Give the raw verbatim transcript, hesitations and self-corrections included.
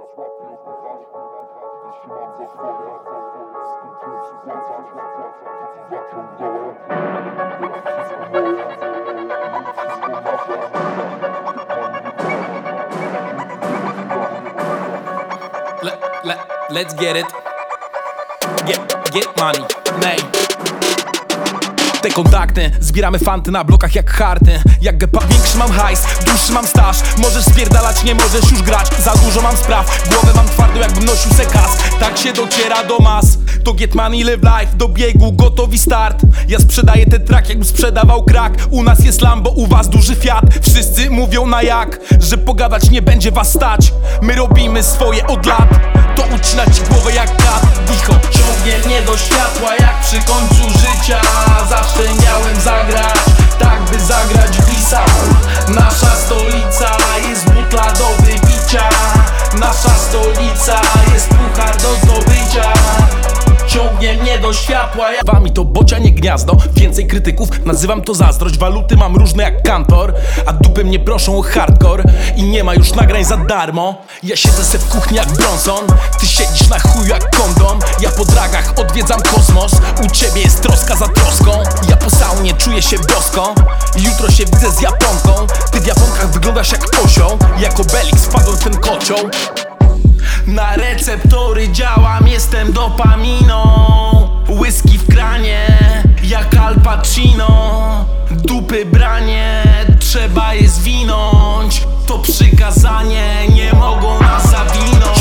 Let, let, let's get it. Get, get money, nej. Te kontakty, zbieramy fanty na blokach jak harty. Jak gepa, większy mam hajs, dłuższy mam staż. Możesz spierdalać, nie możesz już grać. Za dużo mam spraw, głowę mam twardą jakbym nosił se kask. Tak się dociera do mas. To get money, live life, do biegu, gotowi start. Ja sprzedaję ten track jakbym sprzedawał crack. U nas jest Lambo, u was duży Fiat. Wszyscy mówią na jak, że pogadać nie będzie was stać. My robimy swoje od lat. To ucina ci głowę jak kat. Dicho ciągnie mnie do światła jak przy końcu życia. Zawsze miałem zagrać, tak by zagrać w Lisa. Nasza stolica jest butla do wypicia. Nasza stolica jest puchar do zdobycia. Ciągnie mnie do światła jak... Wami to bocia, nie gniazdo. Więcej krytyków, nazywam to zazdrość. Waluty mam różne jak kantor, a dupy mnie proszą o hardcore. I nie ma już nagrań za darmo. Ja siedzę se w kuchni jak Bronson. Ty siedzisz na chuju jak kondom. Ja po dragach odwiedzam kosmos. U ciebie jest troska za troską. Ja po saunie czuję się bosko. Jutro się widzę z Japonką. Ty w Japonkach wyglądasz jak osioł. Jak Obelix wpadłem w ten kocioł. Na receptory działam, jestem dopaminą. Whisky w kranie, jak Al Pacino. Dupy branie, trzeba je zwinąć. To przykazanie, nie mogą